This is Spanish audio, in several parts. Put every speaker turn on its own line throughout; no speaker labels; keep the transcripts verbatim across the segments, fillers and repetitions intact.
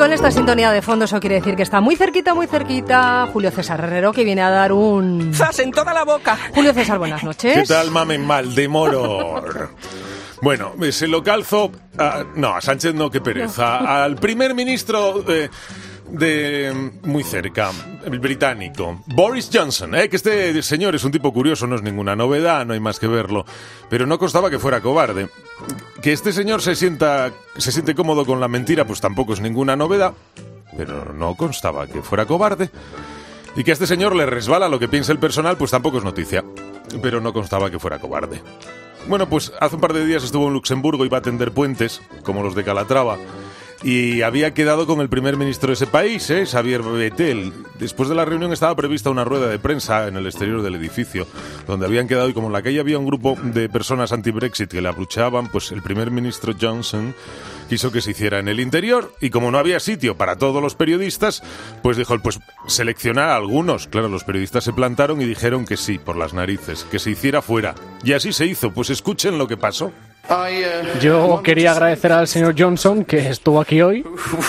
con esta sintonía de fondo, eso quiere decir que está muy cerquita, muy cerquita Julio César Herrero, que viene a dar un...
¡zas en toda la boca!
Julio César, buenas noches.
¿Qué tal, mamen mal de Moror? Bueno, se lo calzo... A, no, a Sánchez no, qué pereza. No. Al primer ministro... Eh, de muy cerca, el británico, Boris Johnson, ¿eh? Que este señor es un tipo curioso, no es ninguna novedad, no hay más que verlo, pero no constaba que fuera cobarde. Que este señor se sienta, se siente cómodo con la mentira, pues tampoco es ninguna novedad, pero no constaba que fuera cobarde. Y que a este señor le resbala lo que piensa el personal, pues tampoco es noticia, pero no constaba que fuera cobarde. Bueno, pues hace un par de días estuvo en Luxemburgo, iba a tender puentes, como los de Calatrava, y había quedado con el primer ministro de ese país, ¿eh? Xavier Bettel. Después de la reunión estaba prevista una rueda de prensa en el exterior del edificio, donde habían quedado, y como en la calle había un grupo de personas anti-Brexit que le abucheaban, pues el primer ministro Johnson quiso que se hiciera en el interior, y como no había sitio para todos los periodistas, pues dijo, pues seleccionar a algunos. Claro, los periodistas se plantaron y dijeron que sí, por las narices, que se hiciera fuera. Y así se hizo. Pues escuchen lo que pasó.
Yo quería agradecer al señor Johnson, que estuvo aquí hoy.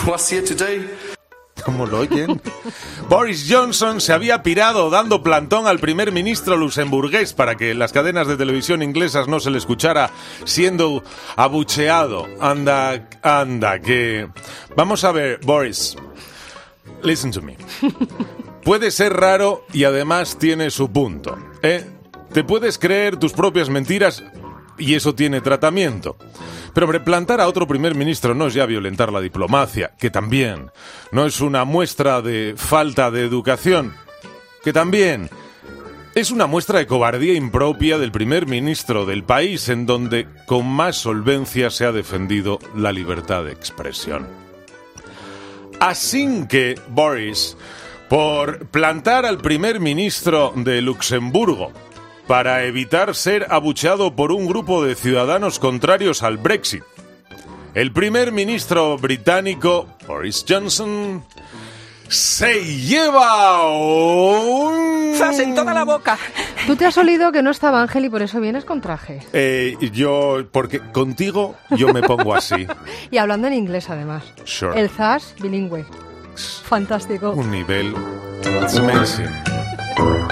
¿Cómo lo oyen? Boris Johnson se había pirado dando plantón al primer ministro luxemburgués para que las cadenas de televisión inglesas no se le escuchara siendo abucheado. Anda, anda, que... Vamos a ver, Boris. Listen to me. Puede ser raro y además tiene su punto, ¿eh? Te puedes creer tus propias mentiras... y eso tiene tratamiento. Pero hombre, plantar a otro primer ministro no es ya violentar la diplomacia, que también. No es una muestra de falta de educación, que también. Es una muestra de cobardía impropia del primer ministro del país en donde con más solvencia se ha defendido la libertad de expresión. Así que, Boris, por plantar al primer ministro de Luxemburgo, para evitar ser abucheado por un grupo de ciudadanos contrarios al Brexit, el primer ministro británico, Boris Johnson, se lleva un...
¡zas en toda la boca!
Tú te has olido que no estaba Ángel y por eso vienes con traje.
Eh, yo, porque contigo yo me pongo así.
Y hablando en inglés, además.
Sure.
El zas bilingüe. Fantástico.
Un nivel... It's amazing.